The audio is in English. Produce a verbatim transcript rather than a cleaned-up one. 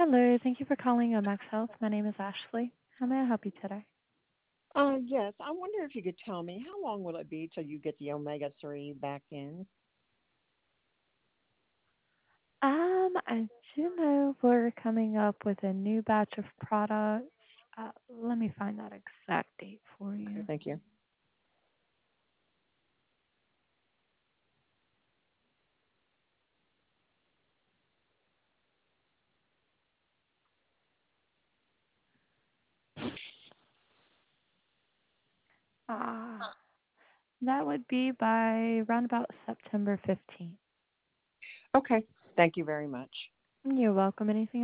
Hello, thank you for calling O M X Health. My name is Ashley. How may I help you today? Uh, yes, I wonder if you could tell me how long will it be till you get the omega three back in? Um, I do know we're coming up with a new batch of products. Uh, let me find that exact date for Okay, you. thank you. Ah, that would be by around about September fifteenth. Okay, thank you very much. You're welcome. Anything